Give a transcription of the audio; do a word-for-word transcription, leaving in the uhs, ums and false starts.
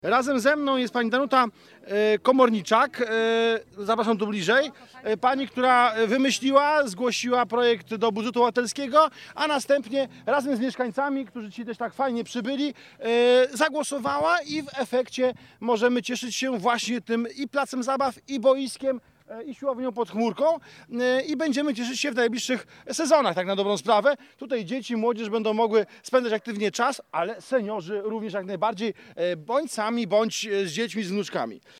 Razem ze mną jest pani Danuta e, Komorniczak, e, zapraszam tu bliżej, e, pani, która wymyśliła, zgłosiła projekt do budżetu obywatelskiego, a następnie razem z mieszkańcami, którzy dzisiaj też tak fajnie przybyli, e, zagłosowała i w efekcie możemy cieszyć się właśnie tym i placem zabaw, i boiskiem, i siłownią pod chmurką i będziemy cieszyć się w najbliższych sezonach, tak na dobrą sprawę. Tutaj dzieci, młodzież będą mogły spędzać aktywnie czas, ale seniorzy również jak najbardziej, bądź sami, bądź z dziećmi, z wnuczkami.